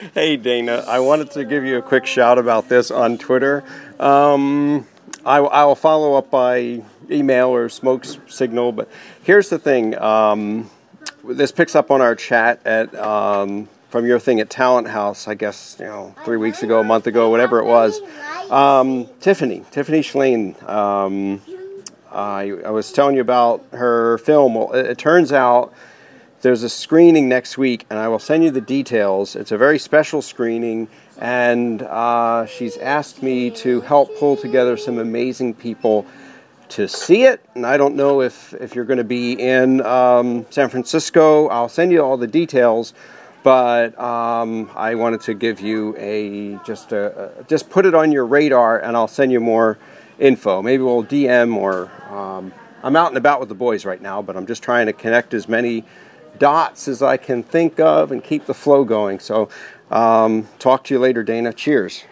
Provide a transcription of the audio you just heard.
Hey Dana, I wanted to give you a quick shout about this on Twitter. I will follow up by email or smoke signal, but here's the thing. This picks up on our chat at from your thing at Talent House, I guess, 3 weeks ago, a month ago, whatever it was. Tiffany Schlein. I was telling you about her film. Well, it turns out there's a screening next week, and I will send you the details. It's a very special screening, and she's asked me to help pull together some amazing people to see it. And I don't know if you're going to be in San Francisco. I'll send you all the details, but I wanted to give you just put it on your radar, and I'll send you more info. Maybe we'll DM or I'm out and about with the boys right now, but I'm just trying to connect as many dots as I can think of and keep the flow going. So talk to you later, Dana. Cheers.